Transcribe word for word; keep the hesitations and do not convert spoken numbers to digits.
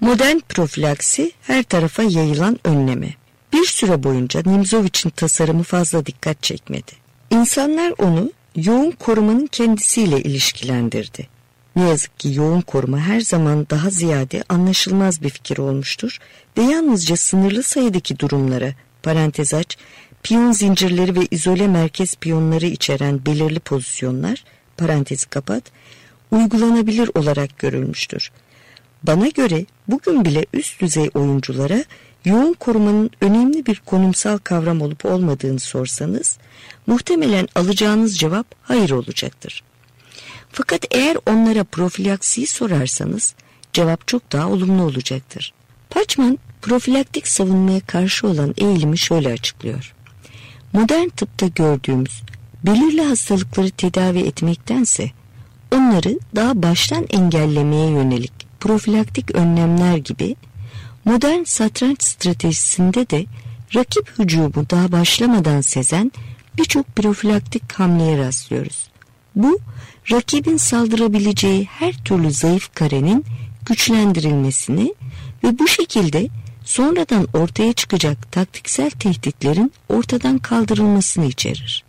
Modern profilaksi her tarafa yayılan önleme. Bir süre boyunca Nimzovich'in tasarımı fazla dikkat çekmedi. İnsanlar onu yoğun korumanın kendisiyle ilişkilendirdi. Ne yazık ki yoğun koruma her zaman daha ziyade anlaşılmaz bir fikir olmuştur ve yalnızca sınırlı sayıdaki durumlara, parantez aç, piyon zincirleri ve izole merkez piyonları içeren belirli pozisyonlar, parantezi kapat, uygulanabilir olarak görülmüştür. Bana göre bugün bile üst düzey oyunculara yoğun korumanın önemli bir konumsal kavram olup olmadığını sorsanız, muhtemelen alacağınız cevap hayır olacaktır. Fakat eğer onlara profilaksiyi sorarsanız, cevap çok daha olumlu olacaktır. Paçman, profilaktik savunmaya karşı olan eğilimi şöyle açıklıyor. Modern tıpta gördüğümüz belirli hastalıkları tedavi etmektense, onları daha baştan engellemeye yönelik profilaktik önlemler gibi, modern satranç stratejisinde de rakip hücumu daha başlamadan sezen birçok profilaktik hamleye rastlıyoruz. Bu, rakibin saldırabileceği her türlü zayıf karenin güçlendirilmesini ve bu şekilde sonradan ortaya çıkacak taktiksel tehditlerin ortadan kaldırılmasını içerir.